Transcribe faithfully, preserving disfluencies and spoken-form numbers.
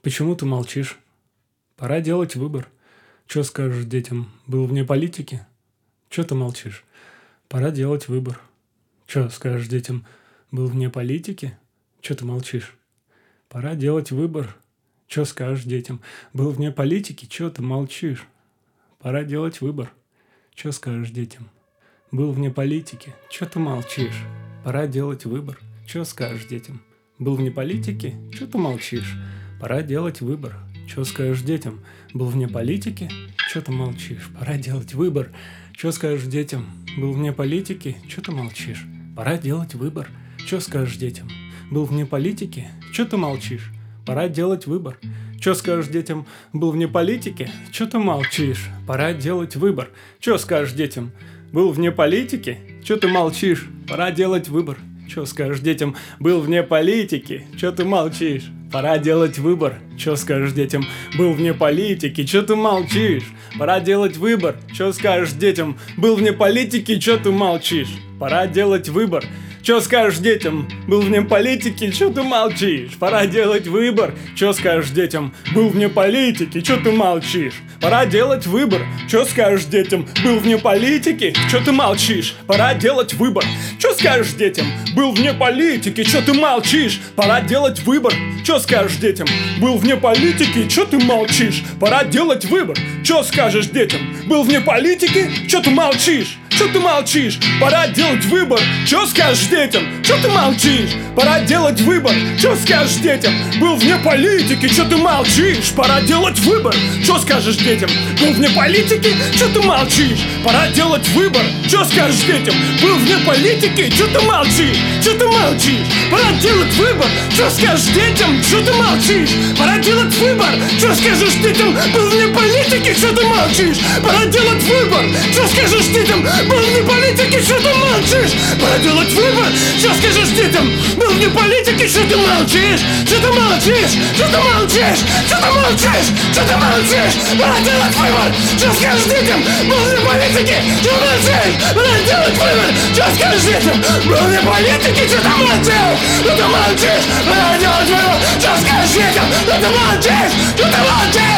Почему ты молчишь? Пора делать выбор. Чё скажешь детям? Был вне политики? Чё ты молчишь? Пора делать выбор. Чё скажешь детям? Был вне политики? Чё ты молчишь? Пора делать выбор. Чё скажешь детям? Был вне политики? Чё ты молчишь? Пора делать выбор. Чё скажешь детям? Был вне политики? Чё ты молчишь? Пора делать выбор. Чё скажешь детям? Был вне политики? Чё ты молчишь? Пора делать выбор. Чё скажешь детям? Был вне политики? Чё ты молчишь? Пора делать выбор. Чё скажешь детям? Был вне политики? Чё ты молчишь? Пора делать выбор. Чё скажешь детям? Был вне политики? Чё ты молчишь? Пора делать выбор. Чё скажешь детям? Был вне политики? Чё ты молчишь? Пора делать выбор. Чё скажешь детям? Был вне политики? Чё ты молчишь? Пора делать выбор. Чё скажешь детям? Был вне политики? Чё ты молчишь? Пора делать выбор. Чё скажешь детям? Был вне политики? Чё ты молчишь? Пора делать выбор. Чё скажешь детям? Был вне политики? Чё ты молчишь? Пора делать выбор. Чё скажешь детям? Был вне политики? Чё ты молчишь? Пора делать выбор. Чё скажешь детям? Был вне политики? Чё ты молчишь? Пора делать выбор. Чё скажешь детям? Был вне политики? Чё ты молчишь? Пора делать выбор. Чё скажешь детям? Был вне политики? Чё ты молчишь? Пора делать выбор. Чё скажешь детям? Был вне политики? Чё ты молчишь? Пора делать выбор. Чё скажешь детям? Был вне политики? Чё ты молчишь? Чё ты молчишь? Пора делать выбор. Чё скажешь детям? Чё ты молчишь? Пора делать выбор. Чё скажешь детям? Был вне политики? Чё ты молчишь? Пора делать выбор. Чё скажешь детям? Был вне политики? Чё ты молчишь? Пора делать выбор. Чё скажешь детям? Был вне политики? Чё ты молчишь? Чё ты молчишь? Пора делать выбор. Чё скажешь детям? Чё ты молчишь? Пора делать выбор. Чё скажешь детям? Был вне политики? Чё ты молчишь? Пора делать выбор. Чё скажешь детям? Был вне политики? Чё ты молчишь? Пора делать выбор. Чё скажешь детям? Был вне политики? Чё ты молчишь? Чё ты молчишь? Чё ты молчишь? Чё ты молчишь? Чё ты молчишь? Пора делать выбор. Чё скажешь детям? Был вне политики? Чё молчишь? Пора делать выбор. Чё скажешь детям? Был вне политики? Чё ты молчишь? Чё ты молчишь? Пора делать выбор. Чё скажешь детям? Чё ты молчишь? Чё ты молчишь?